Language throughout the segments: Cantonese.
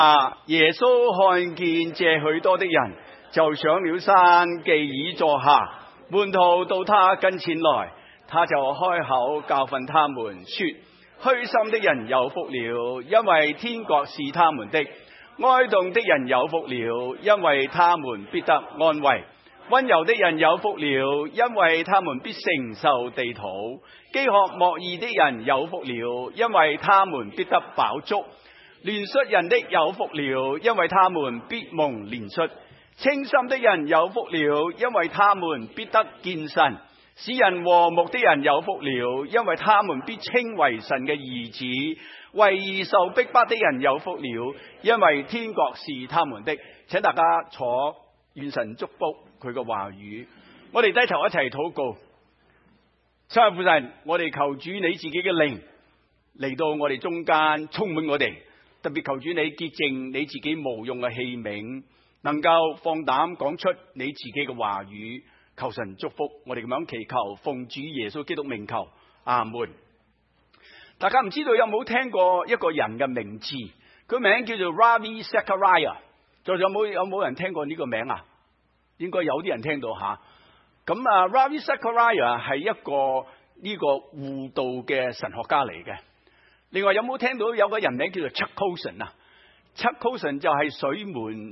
耶穌看見這許多的人，就上了山，既已坐下，門徒到他跟前來，他就開口教訓他們，說：虛心的人有福了，因為天國是他們的；哀慟的人有福了，因為他們必得安慰；溫柔的人有福了，因為他們必承受地土；飢渴慕義的人有福了，因為他們必得飽足；憐恤人的有福了，因為他們必蒙憐恤；清心的人有福了，因為他們必得見神；使人和睦的人有福了，因為他們必稱為神嘅兒子；為義受逼迫的人有福了，因為天國是他們的。請大家坐，願神祝福佢嘅話語。我哋低頭一齊禱告。親愛父神，我哋求主你自己嘅靈嚟到我哋中間，充滿我哋。特別求主你潔淨你自己無用嘅器皿，能夠放膽講出你自己嘅話語。求神祝福我哋，咁樣祈求，奉主耶穌基督名求，阿門。大家唔知道有冇聽過一個人嘅名字？佢名叫做 Ravi Zacharias。仲有冇人聽過呢個名啊？應該有啲人聽到吓。咁Ravi Zacharias係一個呢個悟道嘅神學家嚟嘅。另外有冇聽到有個人名叫做 Chuck Colson 啊？ Chuck Colson 就係水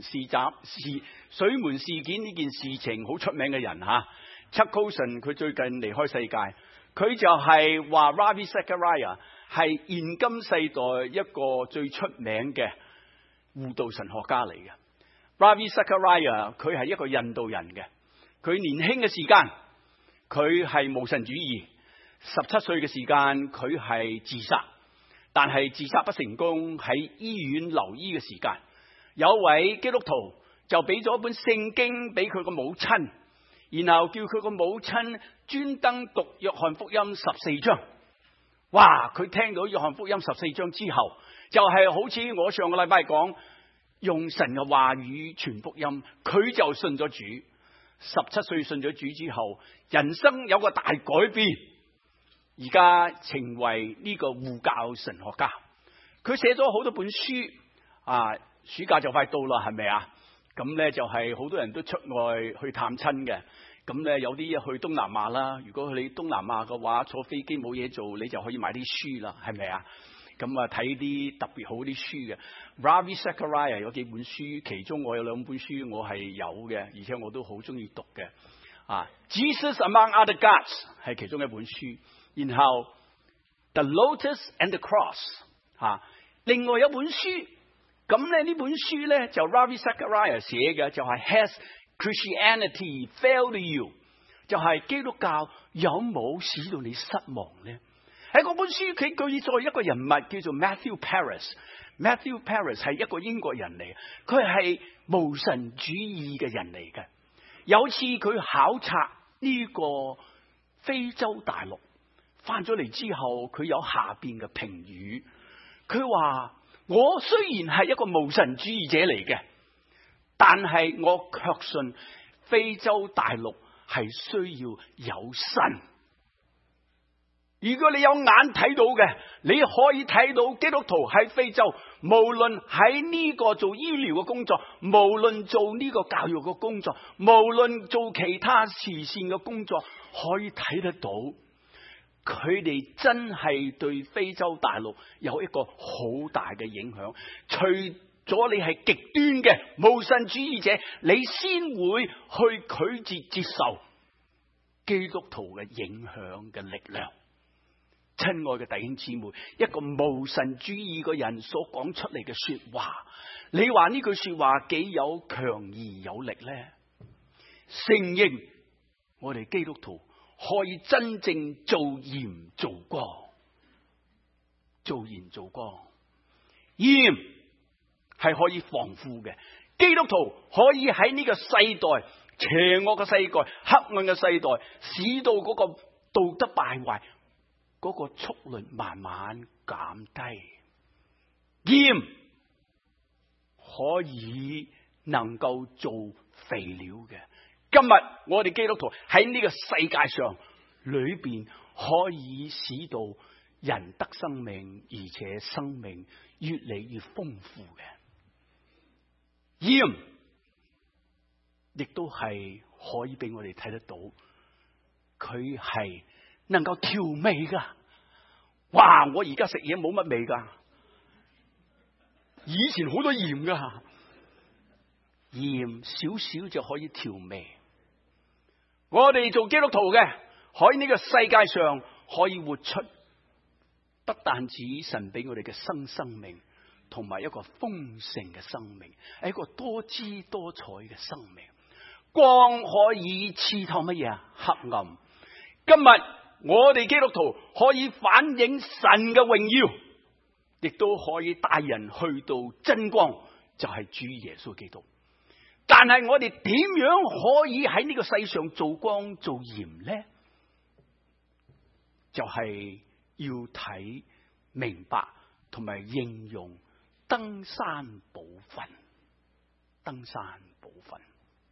門事件呢件事情好出名嘅人吓。Chuck Colson 佢最近離開世界，佢就係話 Ravi Zacharias 係現今世代一個最出名嘅悟道神學家嚟嘅。Ravi Zacharias 佢係一個印度人嘅，佢年輕嘅時間佢係無神主義，17歲嘅時間佢係自殺。但係自殺不成功，喺醫院留醫嘅時間，有位基督徒就俾咗一本聖經俾佢個母親，然後叫佢個母親專登讀約翰福音14章。哇！佢聽到約翰福音14章之後，就係好似我上個禮拜講，用神嘅話語傳福音，佢就信咗主。17歲信咗主之後，人生有個大改變。而家成為呢個護教神學家，佢寫咗好多本書啊！暑假就快到啦，係咪啊？咁咧就係好多人都出外去探親嘅。咁咧有啲去東南亞啦。如果你東南亞嘅話，坐飛機冇嘢做，你就可以買啲書啦，係咪啊？咁啊睇啲特別好啲書嘅。Ravi Zacharias 有幾本書，其中我有2本書我係有嘅，而且我都好中意讀嘅。Jesus Among Other Gods 係其中一本書。然後 The Lotus and the Cross 另外有本書，咁咧呢本書咧就 Ravi Zacharias 寫嘅，就係 Has Christianity Failed You？ 就係基督教有冇使到你失望咧？喺嗰本書佢記載一個人物叫做 Matthew Paris。Matthew Paris 係一個英國人嚟，佢係無神主義嘅人嚟嘅。有次佢考察呢個非洲大陸。翻咗嚟之後，佢有下邊嘅評語。佢話：我雖然係一個無神主義者嚟嘅，但係我卻信非洲大陸係需要有神。如果你有眼睇到嘅，你可以睇到基督徒喺非洲，無論喺呢個做醫療嘅工作，無論做呢個教育嘅工作，無論做其他慈善嘅工作，可以睇得到。佢哋真係對非洲大陸有一個好大嘅影響。除咗你係極端嘅無神主義者，你先會去拒絕接受基督徒嘅影響嘅力量。親愛嘅弟兄姊妹，一個無神主義嘅人所講出嚟嘅說話，你話呢句說話幾有強而有力呢？承認我哋基督徒可以真正做鹽做光，做鹽做光。鹽係可以防腐嘅，基督徒可以喺呢個世代邪惡嘅世代、黑暗嘅世代，使到嗰個道德敗壞，嗰個速率慢慢減低。鹽可以能夠做肥料嘅。今日我哋基督徒喺呢個世界上裏邊，可以使到人得生命，而且生命越嚟越豐富嘅。 鹽亦都係可以俾我哋睇得到，佢係能夠調味噶。哇！我而家食嘢冇乜味噶，以前好多鹽噶，鹽少少就可以調味。我哋做基督徒嘅，喺呢個世界上可以活出不但止神俾我哋嘅生命，同埋一個豐盛嘅生命，係一個多姿多彩嘅生命。光可以刺透乜嘢啊？黑暗。今日我哋基督徒可以反映神嘅榮耀，亦都可以帶人去到真光，就係主耶穌基督。但係我哋點樣可以喺呢個世上做光做鹽呢？就係要睇明白同埋應用登山寶訓。登山寶訓。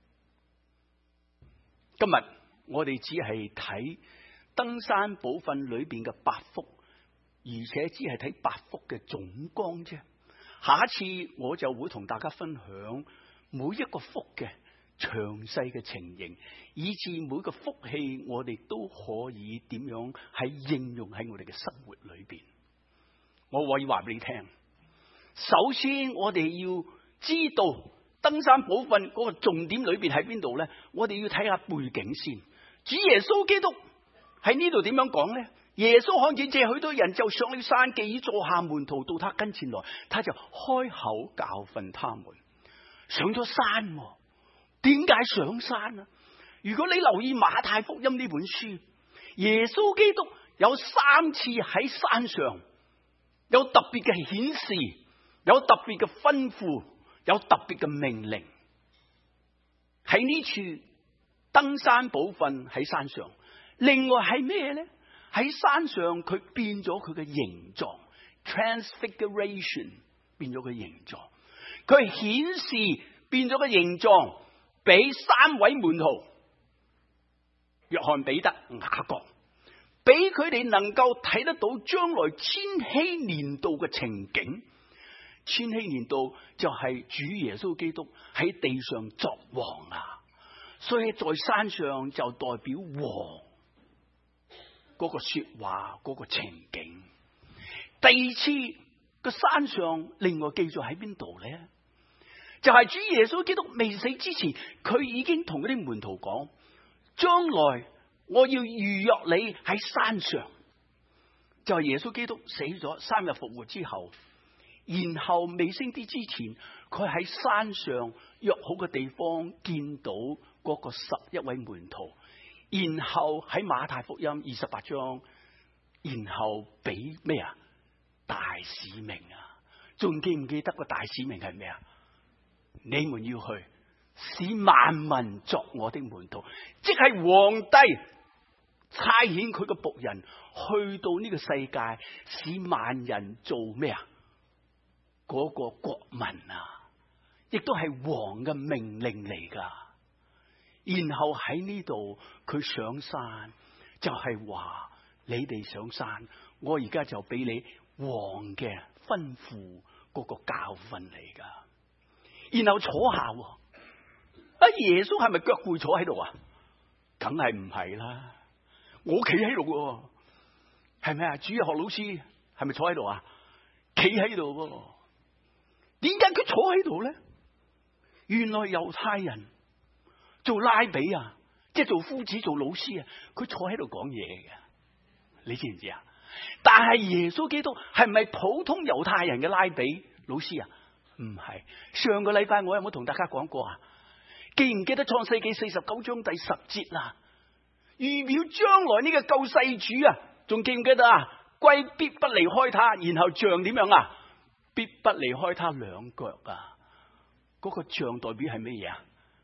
今日我哋只係睇登山寶訓裏邊嘅8幅，而且只係睇8幅嘅總綱啫。下一次我就會同大家分享每一個幅嘅詳細嘅情形，以至每個福氣我哋都可以點樣喺應用喺我哋嘅生活裏邊。我可以話俾你聽，首先我哋要知道登山寶訓嗰個重點裏邊喺邊度呢？我哋要睇下背景先。主耶穌基督喺呢度點樣講呢？耶穌看見這許多人，就上了山，既已坐下，門徒到他跟前來，他就開口教訓他們。上咗山，點解上山啊？如果你留意馬太福音呢本書，耶穌基督有3次喺山上，有特別嘅顯示，有特別嘅吩咐，有特別嘅命令。喺呢處登山寶訓喺山上，另外係咩呢？喺山上佢變咗佢嘅形狀 ，transfiguration 變咗佢形狀，佢顯示變咗個形狀俾3位門徒，約翰、彼得、雅各，俾佢哋能夠睇得到將來千禧年度嘅情景。千禧年度就係主耶穌基督喺地上作王啊，所以在山上就代表王嗰個說話嗰個情景。第2次個山上另外記載喺邊度呢？就係主耶穌基督未死之前，佢已經同嗰啲門徒講，將來我要預約你喺山上。就係耶穌基督死咗3日復活之後，然後未升天之前，佢喺山上約好嘅地方見到嗰個11位門徒，然後喺馬太福音28章，然後俾咩啊？大使命啊！仲記唔記得個大使命係咩啊？你們要去使萬民作我的門徒，即係皇帝差遣佢個僕人去到呢個世界，使萬人做咩啊？嗰個國民啊，亦都係王嘅命令嚟噶。然後喺呢度佢上山，就係話你哋上山，我而家就俾你王嘅吩咐嗰個教訓嚟噶。然後坐下，耶穌係咪腳背坐喺度啊？梗係唔係啦，我企喺度喎，係咪啊？主日學老師係咪坐喺度啊？企喺度喎。點解佢坐喺度咧？原來猶太人做拉比啊，即係做夫子做老師啊，佢坐喺度講嘢嘅，你知唔知啊？但係耶穌基督係唔係普通猶太人嘅拉比老師啊？唔係。上個禮拜我有冇同大家講過啊？記唔記得創世記49章第10節啊？預表將來呢個救世主啊，仲記唔記得啊？龜必不離開他，然後杖點樣啊？必不離開他2腳啊！嗰個杖代表係咩嘢啊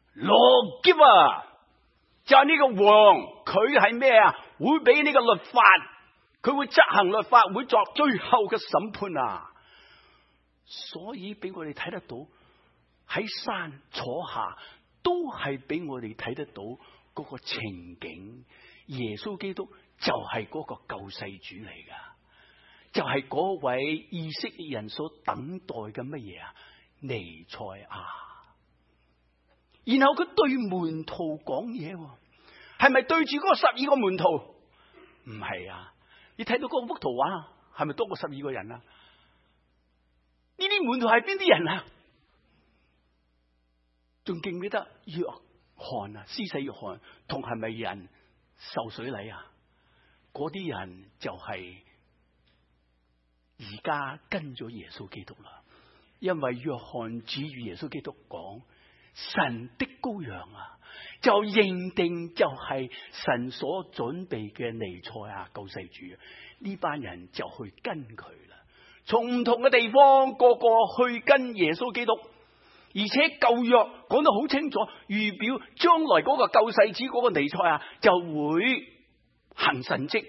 ？Lawgiver，就係呢個王，佢係咩啊？會俾呢個律法，佢會執行律法，會作最後嘅審判啊！所以俾我哋睇得到喺山坐下，都係俾我哋睇得到嗰個情景。耶穌基督就係嗰個救世主嚟噶。就係嗰位以色列人所等待嘅乜嘢啊？彌賽亞。 然後佢對門徒講嘢，係咪對住嗰個12個門徒？唔係啊！你睇到嗰幅圖畫，係咪多過12個人啊？呢啲門徒係邊啲人啊？仲記唔記得約翰啊？施洗約翰同係咪人受水禮啊？嗰啲人就係而家跟咗耶穌基督啦。因為約翰指住耶穌基督講：神的羔羊啊，就認定就係神所準備嘅彌賽亞救世主。呢班人就去跟佢啦，從唔同嘅地方個個去跟耶穌基督。而且舊約講得好清楚，預表將來嗰個救世主嗰個彌賽亞就會行神蹟，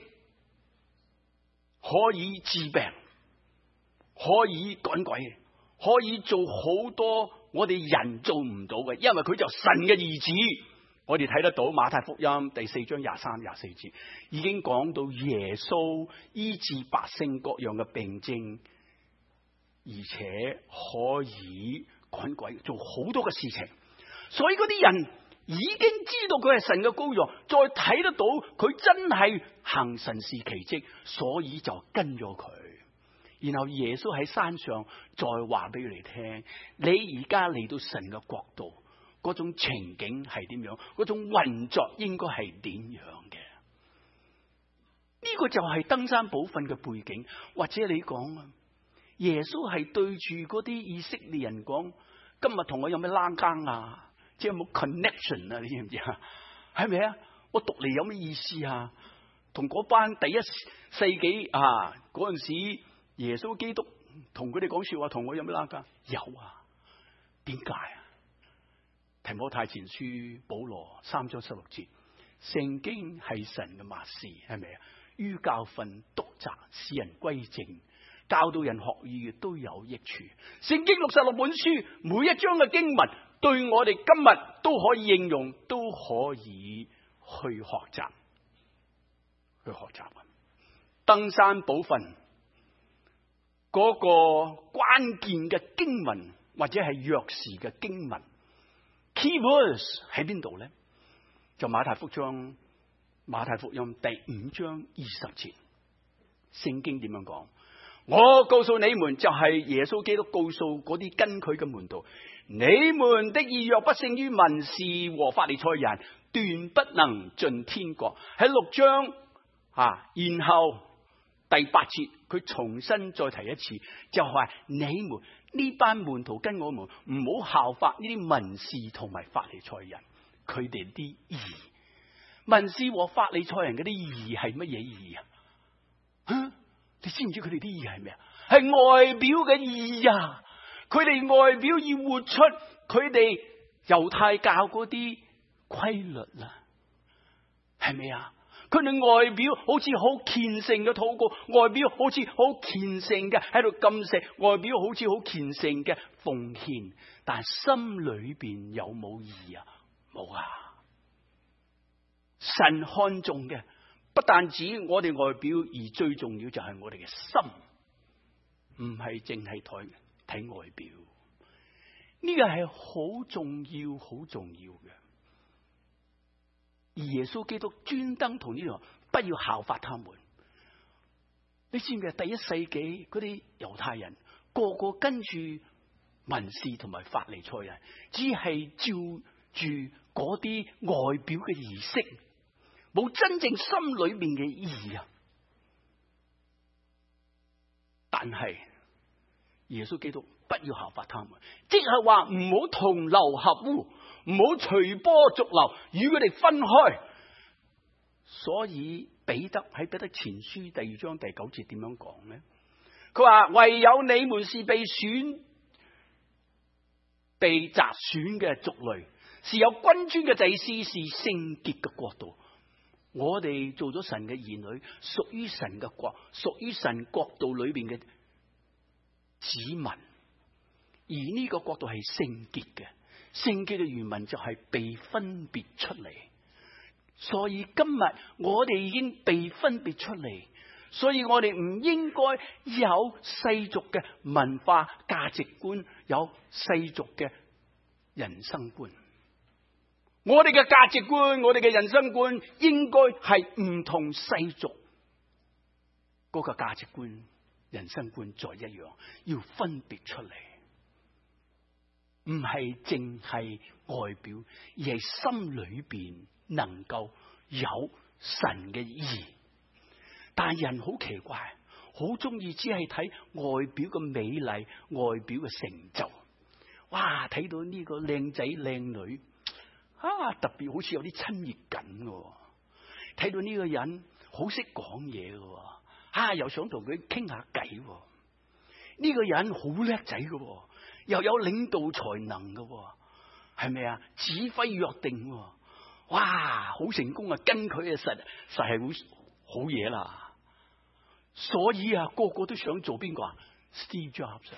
可以治病，可以趕鬼，可以做好多我哋人做唔到嘅，因為佢就神嘅兒子。我哋睇得到馬太福音第4章23、24節已經講到耶穌醫治百姓各樣嘅病症，而且可以趕鬼，做好多嘅事情。所以嗰啲人已經知道佢係神嘅羔羊，再睇得到佢真係行神事奇蹟，所以就跟咗佢。然後耶穌喺山上再話俾佢哋聽：你而家嚟到神嘅國度，嗰種情景係點樣？嗰種運作應該係點樣嘅？呢個就係登山寶訓嘅背景。或者你講啊，耶穌係對住嗰啲以色列人講：今日同我有咩拉更啊？即係有冇 connection 啊？你知唔知啊？係咪啊？我讀嚟有咩意思啊？同嗰班第一世紀啊嗰陣時，耶穌基督同佢哋講說話，同我有咩拉更？有啊？點解啊？提摩太前書保羅3章16節，聖經係神嘅默示，係咪啊？於教訓、督責、使人歸正，教導人學義都有益處。聖經66本書，每一章嘅經文對我哋今日都可以應用，都可以去學習。登山寶訓嗰個關鍵嘅經文或者係鑰匙嘅經文 keywords 喺邊度咧？就馬太福音第5章20節，聖經點樣講？我告訴你們，就係耶穌基督告訴嗰啲跟佢嘅門徒：你們的義若不勝於文士和法利賽人，斷不能進天國。喺6章然後第8節佢重新再提一次，就係你們呢班門徒跟我們唔好效法呢啲文士同埋法利賽人，佢哋啲義。文士和法利賽人嗰啲義係乜嘢義啊？你知唔知佢哋啲義係咩啊？係外表嘅義啊！佢哋外表要活出佢哋猶太教嗰啲規律啦，係咪啊？佢哋外表好似好虔誠嘅禱告，外表好似好虔誠嘅喺度禁食，外表好似好虔誠嘅奉獻，但係心裏邊有冇義啊？冇啊！神看重嘅不但止我哋外表，而最重要就係我哋嘅心，唔係淨係睇外表。呢個係好重要、好重要嘅。而耶穌基督專登同呢個不要效法他們。你知唔知第一世紀嗰啲猶太人個個跟住文士同埋法利賽人，只係照住嗰啲外表嘅儀式，冇真正心裏面嘅義啊！但係耶穌基督不要效法他們，即係話唔好同流合污，唔好隨波逐流，與佢哋分開。所以彼得喺彼得前書第2章第9節點樣講呢？佢話唯有你們是被擇選嘅族類，是有君尊嘅祭司，是聖潔嘅國度。我哋做咗神嘅兒女，屬於神嘅國，屬於神國度裏邊嘅子民。而呢個國度係聖潔嘅，聖潔嘅原文就係被分別出嚟。所以今日我哋已經被分別出嚟，所以我哋唔應該有世俗嘅文化價值觀，有世俗嘅人生觀。 我哋嘅價值觀，我哋嘅人生觀應該係唔同世俗嗰個價值觀、人生觀再一樣，要分別出嚟，唔係淨係外表，而係心裏邊能夠有神嘅義。但係人好奇怪，好中意只係睇外表嘅美麗、外表嘅成就。哇！睇到呢個靚仔靚女，特別好似有啲親熱感嘅。睇到呢個人好識講嘢嘅，又想同佢傾下偈。呢個人好叻仔嘅，又有領導才能嘅，係咪啊？指揮約定，哇！好成功啊！跟佢啊，實係好嘢啦。所以啊，個個都想做邊個啊 ？Steve Jobs 啊，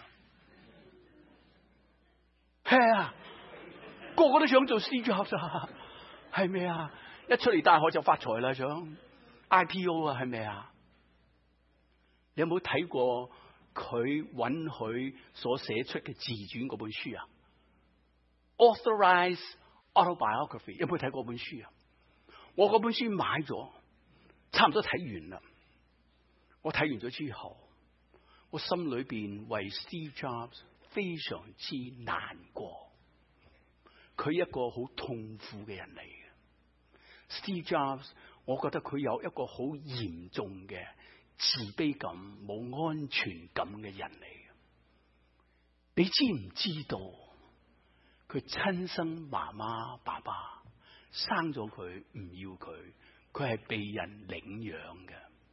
係啊，個個都想做 Steve Jobs 啊，係咪啊？一出嚟大學就發財啦，想 IPO 啊，係咪啊？你有冇睇過佢允許所寫出嘅自傳嗰本書啊 ？Authorized Autobiography 有冇睇過本書啊？我嗰本書買咗，差唔多睇完啦。我睇完咗之後，我心裏邊為 Steve Jobs 非常之難過。佢一個好痛苦嘅人嚟嘅。Steve Jobs， 我覺得佢有一個好嚴重嘅自卑感、冇安全感嘅人嚟嘅。你知唔知道佢親生媽媽爸爸生咗佢唔要佢，佢係被人領養嘅。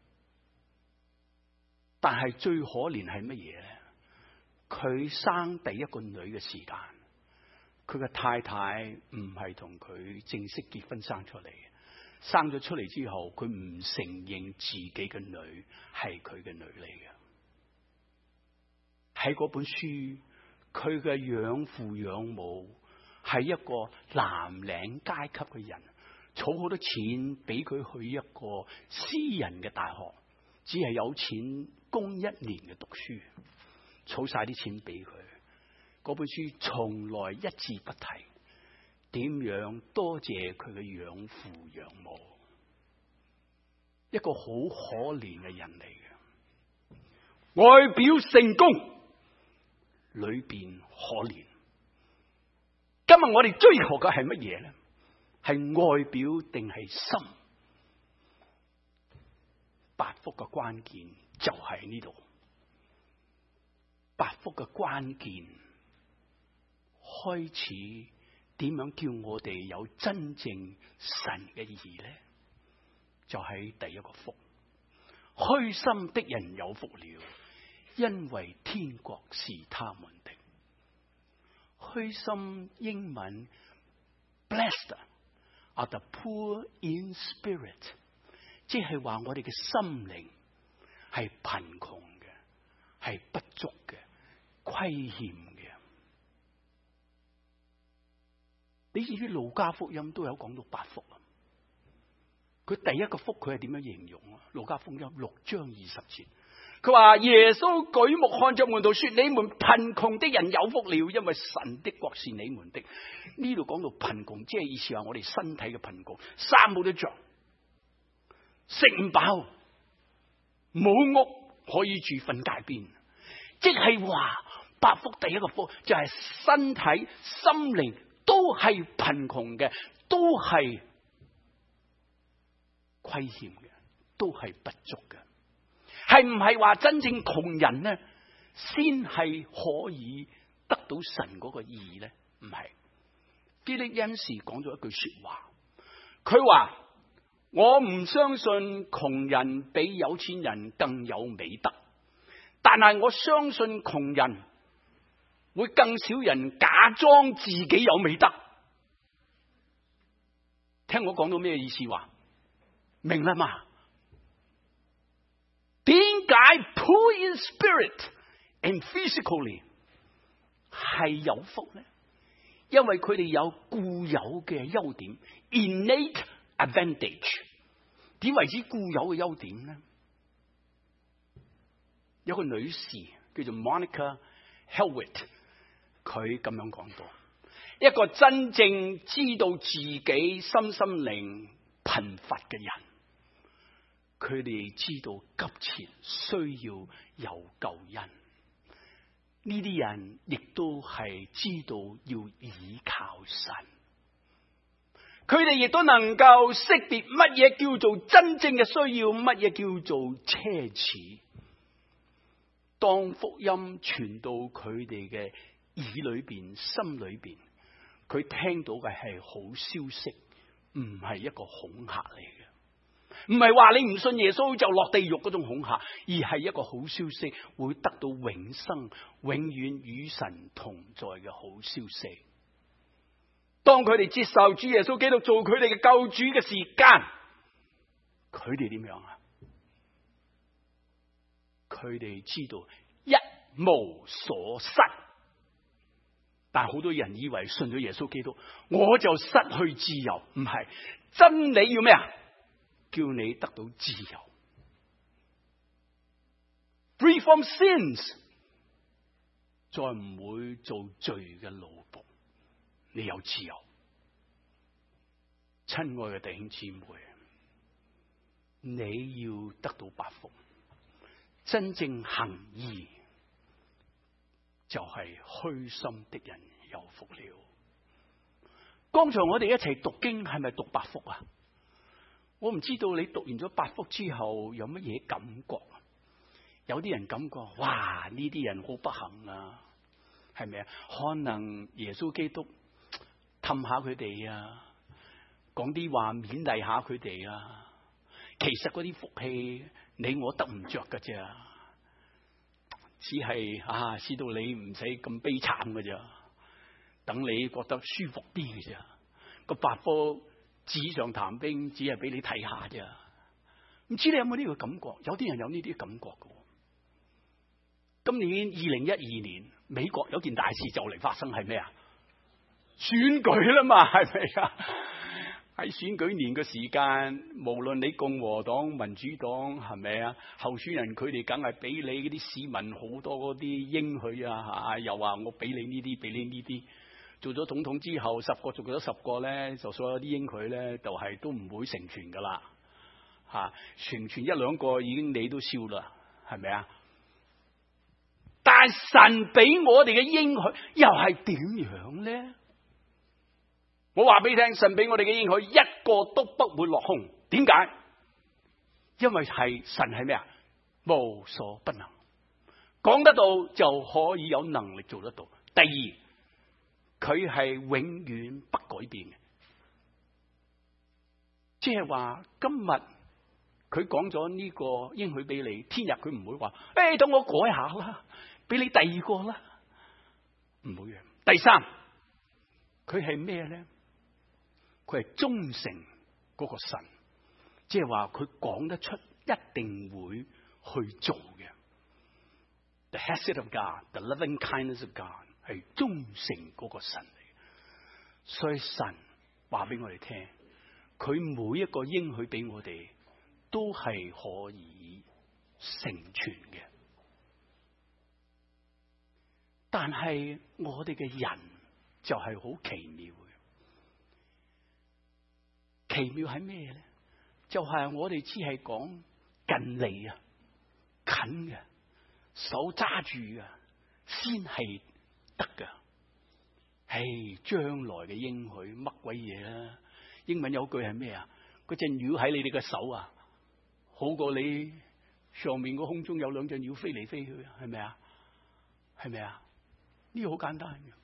但係最可憐係乜嘢咧？佢生第一個女嘅時間，佢嘅太太唔係同佢正式結婚生出嚟，生咗出嚟之後，佢唔承認自己嘅女係佢嘅女嚟嘅。喺嗰本書，佢嘅養父養母係一個藍領階級嘅人，儲好多錢俾佢去一個私人嘅大學，只係有錢供一年嘅讀書，儲晒啲錢俾佢。嗰本書從來一字不提點樣多謝佢嘅養父養母，一個好可憐嘅人嚟嘅。外表成功，裏邊可憐。今日我哋追求嘅係乜嘢咧？係外表定係心？八福嘅關鍵就喺呢度。八福嘅關鍵開始點樣叫我哋有真正神嘅義咧？就喺第一個福，虛心的人有福了，因為天國是他們的。虛心英文 Blessed are the poor in spirit， 即係話我哋嘅心靈係貧窮嘅，係不足嘅，虧欠嘅。你知唔知路加福音都有講到八福啊？佢第一個福佢係點樣形容啊？路加福音6章20節，佢話耶穌舉目看着門徒說：你們貧窮的人有福了，因為神的國是你們的。呢度講到貧窮，即係意思話我哋身體嘅貧窮，衫冇得着，食唔飽，冇屋可以住，瞓街邊。即係話八福第一個福就係身體、心靈都係貧窮嘅，都係虧欠嘅，都係不足嘅。係唔係話真正窮人呢先係可以得到神嗰個義呢？唔係。基督因時講咗一句說話，佢話我唔相信窮人比有錢人更有美德，但係我相信窮人會更少人假裝自己有美德。聽我講到咩意思話？明啦嘛？點解 poor in spirit and physically 係有福呢？因為佢哋有固有嘅優點 innate advantage。 點為之固有嘅優點呢？有個女士叫做 Monica Hewitt， 佢咁樣講到一個真正知道自己心靈貧乏嘅人，佢哋知道急切需要有救恩。呢啲人亦都係知道要倚靠神，佢哋亦都能夠識別乜嘢叫做真正嘅需要，乜嘢叫做奢侈。當福音傳到佢哋嘅耳裏邊、心裏邊，佢聽到嘅係好消息，唔係一個恐嚇嚟嘅。唔係話你唔信耶穌就落地獄嗰種恐嚇，而係一個好消息，會得到永生、永遠與神同在嘅好消息。當佢哋接受主耶穌基督做佢哋嘅救主嘅時間，佢哋點樣啊？佢哋知道一無所失。但係好多人以為信咗耶穌基督，我就失去自由。唔係，真理要咩啊？叫你得到自由 ，free from sins， 再唔會做罪嘅奴僕，你有自由。親愛嘅弟兄姊妹，你要得到百福，真正行義就係虛心的人有福了。剛才我哋一齊讀經，係咪讀百福啊？我唔知道你讀完咗百福之後有乜嘢感覺。有啲人感覺，哇，呢啲人好不幸啊，係咪啊？可能耶穌基督氹下佢哋啊，講啲話勉勵下佢哋啊。其實嗰啲福氣你我得唔着噶啫，只係使到你唔使咁悲慘噶咋，等你覺得舒服啲嘅咋。個百福紙上談兵，只係俾你睇下啫。唔知你有冇呢個感覺？有啲人有呢啲感覺嘅。今年2012年，美國有件大事就嚟發生，係咩啊？選舉啦嘛，係咪啊？喺選舉年嘅時間，無論你共和黨、民主黨，係咪啊？候選人佢哋梗係俾你嗰啲市民好多嗰啲應許啊，又話我俾你呢啲，俾你呢啲。做咗總統之後，10個做咗10個咧，就所有啲應許咧，就係都唔會成全噶啦，成全1、2個已經你都笑啦，係咪啊？但係神俾我哋嘅應許又係點樣咧？我話俾你聽，神俾我哋嘅應許一個都不會落空。點解？因為係神係咩啊？無所不能，講得到就可以有能力做得到。第二，佢係永遠不改變嘅，即係話今日佢講咗呢個應許俾你，聽日佢唔會話，等我改下啦，俾你第二個啦，唔會嘅。第三，佢係咩咧？佢係忠誠嗰個神，即係話佢講得出，一定會去做嘅。The Hesed of God, the loving kindness of God。係忠誠嗰個神嚟，所以神話俾我哋聽，佢每一個應許俾我哋都係可以成全嘅。但係我哋嘅人就係好奇妙嘅，奇妙係咩咧？就係我哋只係講近嚟啊，近嘅，手揸住嘅，先係得噶。將來嘅應許乜鬼嘢啊？英文有句係咩啊？嗰隻鳥喺你哋嘅手啊，好過你上面個空中有2隻鳥飛嚟飛去，係咪啊？係咪啊？呢個好簡單嘅。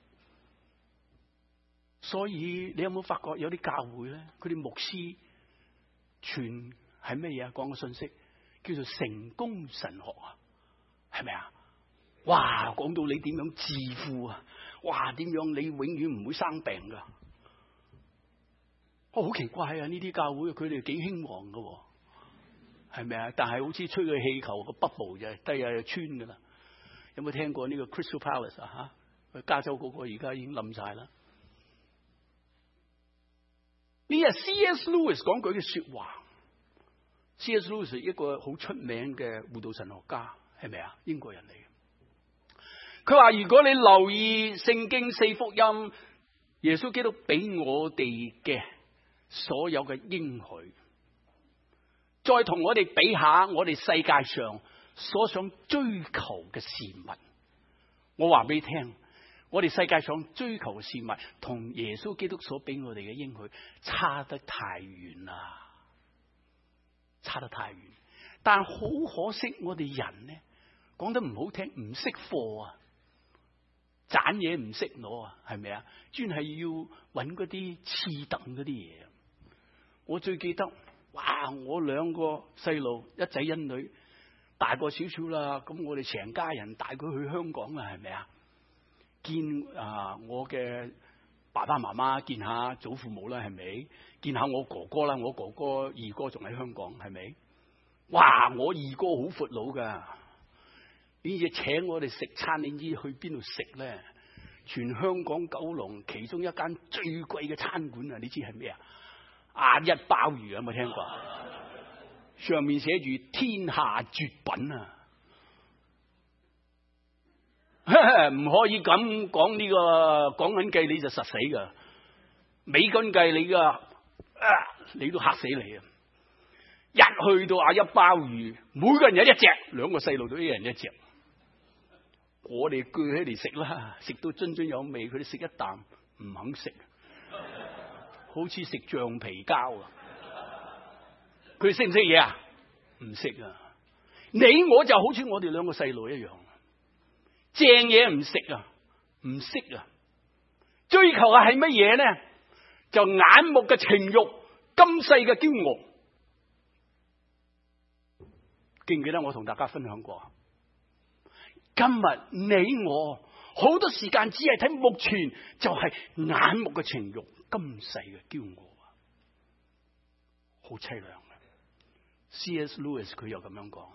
所以你有冇發覺有啲教會咧，佢哋牧師傳係咩嘢啊？講個信息叫做成功神學啊，係咪啊？哇，講到你點樣致富啊！哇，點樣你永遠唔會生病噶？好奇怪啊！呢啲教會佢哋幾興旺噶，係咪啊？但係好似吹個氣球個 bubble 就低下就穿噶啦。有冇聽過呢個 Crystal Palace 啊？加州嗰個而家已經冧晒啦。呢日 C.S. Lewis 講句嘅說話 ，C.S. Lewis 一個好出名嘅輔導神學家，係咪啊？英國人嚟嘅。佢話如果你留意聖經4福音耶穌基督俾我哋嘅所有嘅應許，再同我哋比下我哋世界上所想追求嘅事物。我話俾你聽，我哋世界上追求嘅事物同耶穌基督所俾我哋嘅應許差得太遠啦，差得太遠。但好可惜，我哋人呢，講得唔好聽，唔識貨啊，賺嘢唔識攞啊，係咪啊？專係要揾嗰啲次等嗰啲嘢。我最記得，哇！我兩個細路，一仔一女，大個少少啦，咁我哋成家人帶佢去香港啦，係咪啊？見我嘅爸爸媽媽，見下祖父母啦，係咪？見下我哥哥啦，我哥哥二哥仲喺香港，係咪？哇！我二哥好闊佬噶，呢隻請我哋食餐，你知去邊度食咧？全香港九龍其中一間最貴嘅餐館啊！你知係咩啊？阿一鮑魚有冇聽過？上面寫住天下絕品啊！唔可以咁講呢個港銀計你就實死噶，美金計你噶，你都嚇死你啊！一去到阿一鮑魚，每個人有一隻，兩個細路都一人一隻。我哋鋸起嚟食啦，食到津津有味，佢哋食一啖唔肯食，好似食橡皮膠啊！佢哋識唔識嘢啊？唔識啊！你我就好似我哋兩個細路一樣，正嘢唔食啊，唔識啊！追求嘅係乜嘢呢？就眼目嘅情欲，今世嘅驕傲。記唔記得我同大家分享過？今日你我好多時間只係睇目前，就係眼目嘅情欲，今世嘅驕傲啊，好凄涼嘅。C.S. Lewis 佢又咁樣講，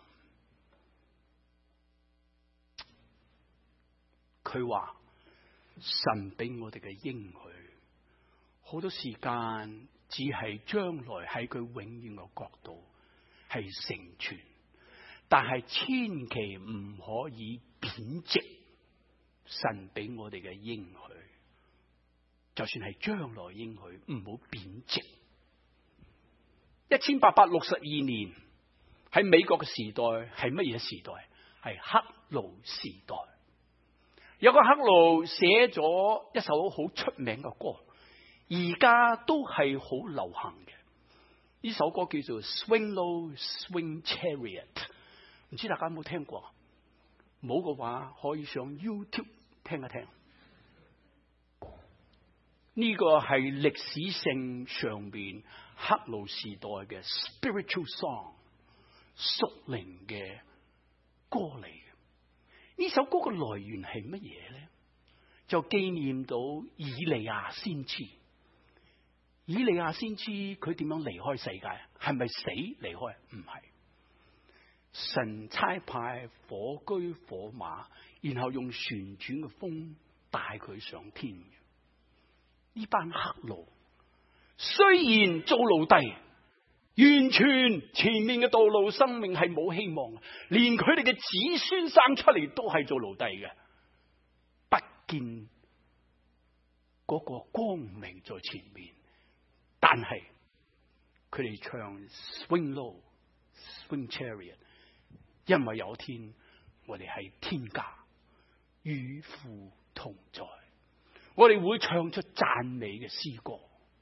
佢話神俾我哋嘅應許，好多時間只係將來喺佢永遠嘅國度係成全。但係千祈唔可以貶值神俾我哋嘅應許，就算係將來應許，唔好貶值。1862年喺美國嘅時代係乜嘢時代？係黑奴時代。有個黑奴寫咗一首好出名嘅歌，而家都係好流行嘅。呢首歌叫做 Swing Low Swing Chariot。唔知大家有冇聽過？冇嘅話可以上 YouTube 聽一聽。呢個係歷史性上邊黑奴時代嘅 spiritual song， 屬靈嘅歌嚟嘅。呢首歌嘅來源係乜嘢咧？就紀念到以利亞先知。以利亞先知佢點樣離開世界？係咪死離開？唔係。神差派火車火馬，然後用旋轉嘅風帶佢上天嘅。呢班黑奴雖然做奴隸，完全前面嘅道路生命係冇希望，連佢哋嘅子孫生出嚟都係做奴隸嘅，不見嗰個光明在前面。但係佢哋唱 Swing Low Swing Chariot，因為有天我哋係天家，與父同在，我哋會唱出讚美嘅詩歌。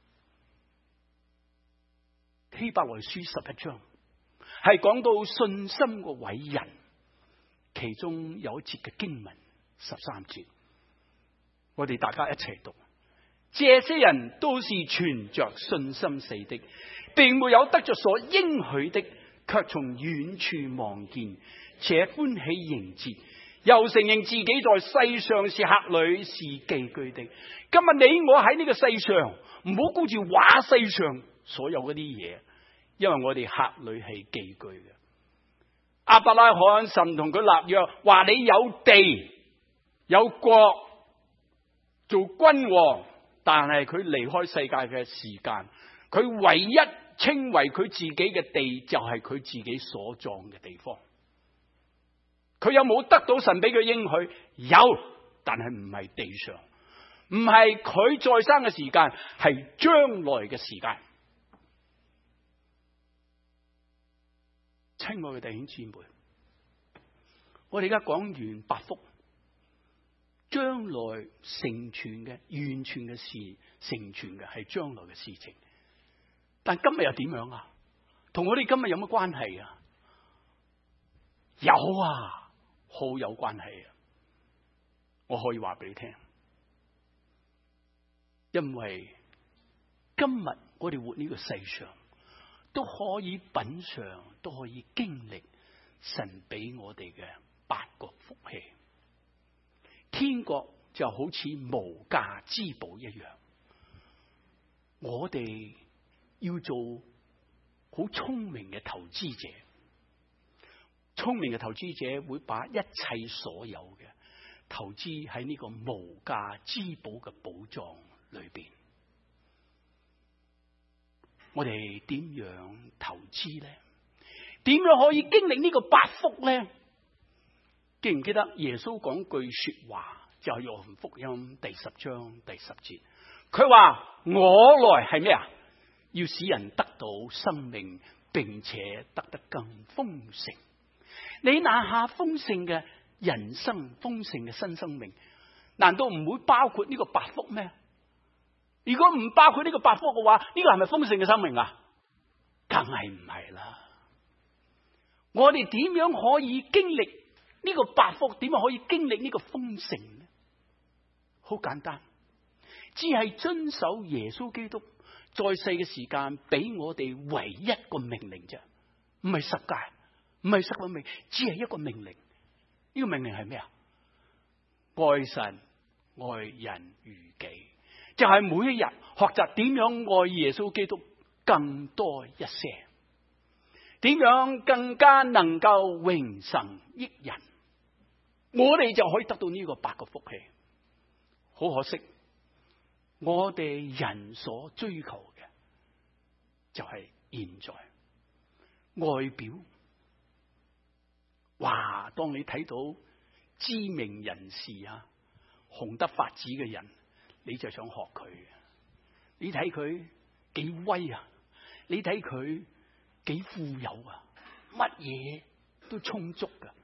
希伯來書11章係講到信心嘅偉人，其中有一節嘅經文13節，我哋大家一齊讀。這些人都是存着信心死的，並沒有得着所應許的，卻從遠處望見，且歡喜迎接，又承認自己在世上是客旅，是寄居的。今日你我喺呢個世上，唔好顧住話世上所有嗰啲嘢，因為我哋客旅係寄居嘅。亞伯拉罕神同佢立約，話你有地有國做君王，但係佢離開世界嘅時間，佢唯一稱為佢自己嘅地就係佢自己所葬嘅地方。佢有冇得到神俾佢應許？有，但係唔係地上， 唔係佢在生嘅時間，係將來嘅時間。親愛嘅弟兄姊妹，我哋而家講完八福，將來成全嘅、完全嘅事，成全嘅係將來嘅事情。但今日又點樣啊？同我哋今日有乜關係啊？有啊，好有關係啊！我可以話俾你聽，因為今日我哋活呢個世上，都可以品嘗，都可以經歷神俾我哋嘅八個福氣。天國就好似無價之寶一樣，我哋要做好聰明嘅投資者。聰明嘅投資者會把一切所有嘅投資喺呢個無價之寶嘅寶藏裏邊。我哋點樣投資呢？點樣可以經歷呢個八福呢？記唔記得耶穌講句說話，就係約翰福音第10章第10節，佢話我來係咩啊？要使人得到生命，並且得更豐盛。你那下豐盛嘅人生，豐盛嘅新生命，難道唔會包括呢個八福咩？如果唔包括呢個八福嘅話，呢個係咪豐盛嘅生命啊？梗係唔係啦。我哋點樣可以經歷呢個八福？點樣可以經歷呢個豐盛呢？好簡單，只係遵守耶穌基督在世嘅時間俾我哋唯一一個命令啫，唔係十誡，唔係十個命，只係一個命令。呢個命令係咩啊？愛神愛人如己，就係每一日學習點樣愛耶穌基督更多一些，點樣更加能夠榮神益人，我哋就可以得到呢個八個福氣。好可惜，我哋人所追求嘅就係現在外表。哇！當你睇到知名人士啊，紅得發紫嘅人，你就想學佢。你睇佢幾威啊，你睇佢幾富有啊，乜嘢都充足噶。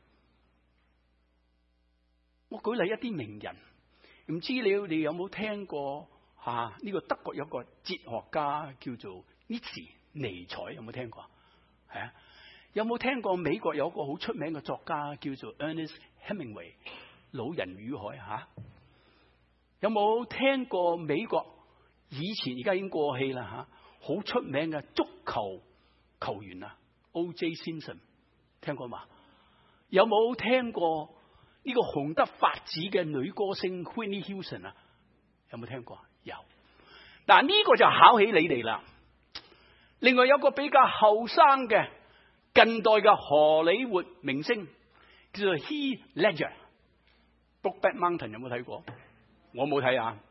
我舉例一啲名人，唔知你有冇聽過呢個德國有個哲學家叫做尼采，有冇聽過？係啊。有冇聽過美國有個好出名嘅作家叫做 Ernest Hemingway， 老人與海？有冇聽過美國以前而家已經過氣啦好出名嘅足球球員O.J. Simpson， 聽過嘛？有冇聽過呢個紅得發紫嘅女歌星 Whitney Houston 有冇聽過？有。嗱，呢個就考起你哋啦。另外有個比較後生嘅近代嘅荷里活明星叫做 Heath Ledger，Brokeback Mountain 有冇睇過？我冇睇啊。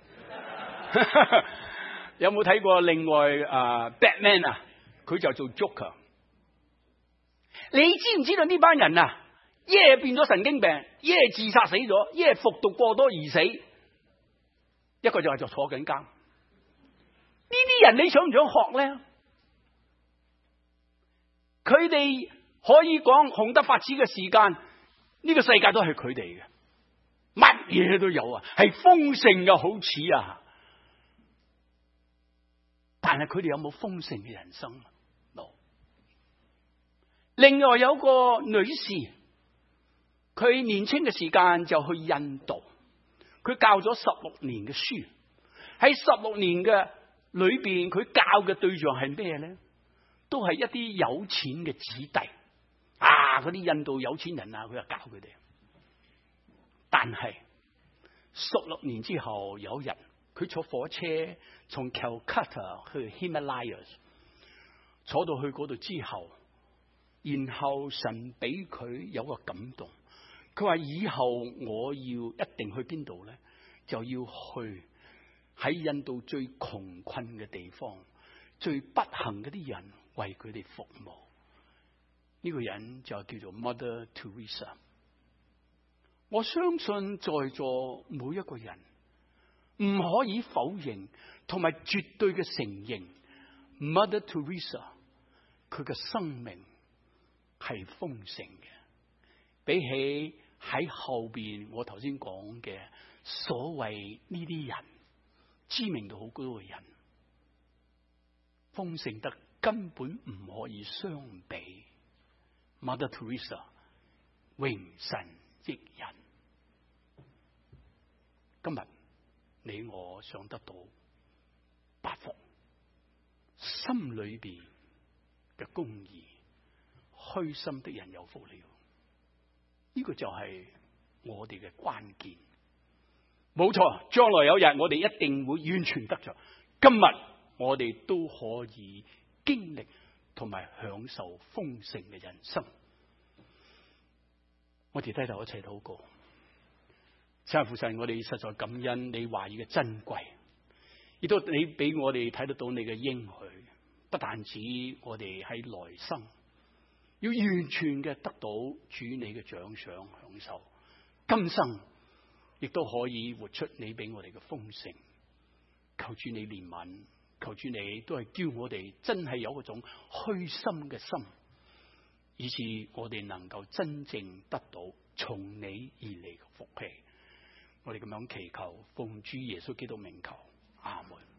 有冇睇過另外Batman 啊？佢就做 Joker。你知唔知道呢班人啊？一係變咗神經病，一係自殺死咗，一係服毒過多而死，一個就係坐緊監。呢啲人你想唔想學咧？佢哋可以講紅得發紫嘅時間，呢個世界都係佢哋嘅，乜嘢都有啊，係豐盛嘅好似啊。但係佢哋有冇豐盛嘅人生？No。另外有個女士，佢年輕嘅時間就去印度，佢教咗16年嘅書。喺16年嘅裏邊，佢教嘅對象係咩咧？都係一啲有錢嘅子弟嗰啲印度有錢人佢就教佢哋。但係16年之後有一日，佢坐火車從 Calcutta 去 Himalayas， 坐到去嗰度之後，然後神俾佢有個感動，佢話以後我要一定去邊度咧？就要去喺印度最窮困嘅地方，最不幸嗰啲人，為佢哋服務。呢個人就叫做 Mother Teresa。我相信在座每一個人， 唔可以否認同埋絕對嘅承認 Mother Teresa 佢嘅生命係豐盛嘅，比起喺後邊我頭先講嘅所謂呢啲人知名度好高嘅人，豐盛得根本唔可以相比。Mother Teresa 榮神益人，今日你我想得到八福，心裏邊嘅公義，虛心的人有福了。呢個就係我哋嘅關鍵。冇錯，將來有日我哋一定會完全得着。今日我哋都可以經歷同埋享受豐盛嘅人生。我哋低頭一齊禱告。親愛父神，我哋實在感恩你話語嘅珍貴，亦都你俾我哋睇得到你嘅應許。不但止我哋喺來生要完全嘅得到主你嘅獎賞享受，今生亦都可以活出你俾我哋嘅豐盛。求主你憐憫，求主你都係叫我哋真係有嗰種虛心嘅心，以致我哋能夠真正得到從你而嚟嘅福氣。我哋咁樣祈求，奉主耶穌基督名求，阿門。